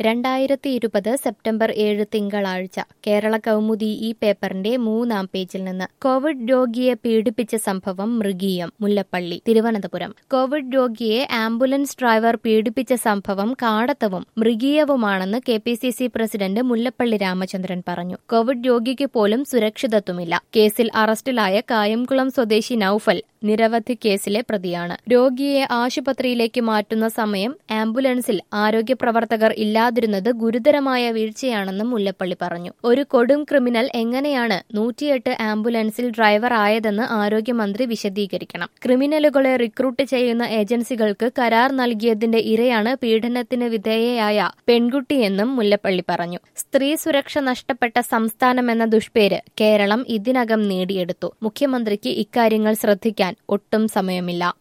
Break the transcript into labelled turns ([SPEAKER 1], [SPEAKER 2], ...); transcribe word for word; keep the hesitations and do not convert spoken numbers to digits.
[SPEAKER 1] രണ്ടായിരത്തി ഇരുപത് സെപ്റ്റംബർ ഏഴ് തിങ്കളാഴ്ച കേരള കൗമുദി ഈ പേപ്പറിന്റെ മൂന്നാം പേജിൽ നിന്ന് കോവിഡ് രോഗിയെ പീഡിപ്പിച്ച സംഭവം മൃഗീയം. മുല്ലപ്പള്ളി, തിരുവനന്തപുരം. കോവിഡ് രോഗിയെ ആംബുലൻസ് ഡ്രൈവർ പീഡിപ്പിച്ച സംഭവം കാടത്തവും മൃഗീയവുമാണെന്ന് K P C C president Mullappally Ramachandran പറഞ്ഞു. കോവിഡ് രോഗിക്ക് പോലും സുരക്ഷിതത്വമില്ല. കേസിൽ അറസ്റ്റിലായ കായംകുളം സ്വദേശി നൌഫൽ നിരവധി കേസിലെ പ്രതിയാണ്. രോഗിയെ ആശുപത്രിയിലേക്ക് മാറ്റുന്ന സമയം ആംബുലൻസിൽ ആരോഗ്യ പ്രവർത്തകർ ഇല്ലാതിരുന്നത് ഗുരുതരമായ വീഴ്ചയാണെന്നും മുല്ലപ്പള്ളി പറഞ്ഞു. ഒരു കൊടും ക്രിമിനൽ എങ്ങനെയാണ് നൂറ്റിയെട്ട് ആംബുലൻസിൽ ഡ്രൈവർ ആയതെന്ന് ആരോഗ്യമന്ത്രി വിശദീകരിക്കണം. ക്രിമിനലുകളെ റിക്രൂട്ട് ചെയ്യുന്ന ഏജൻസികൾക്ക് കരാർ നൽകിയതിന്റെ ഇരയാണ് പീഡനത്തിന് വിധേയയായ പെൺകുട്ടിയെന്നും മുല്ലപ്പള്ളി പറഞ്ഞു. സ്ത്രീ സുരക്ഷ നഷ്ടപ്പെട്ട സംസ്ഥാനമെന്ന ദുഷ്പേര് കേരളം ഇതിനകം നേടിയെടുത്തു. മുഖ്യമന്ത്രിക്ക് ഇക്കാര്യങ്ങൾ ശ്രദ്ധിക്കാൻ ഒട്ടും സമയമില്ല.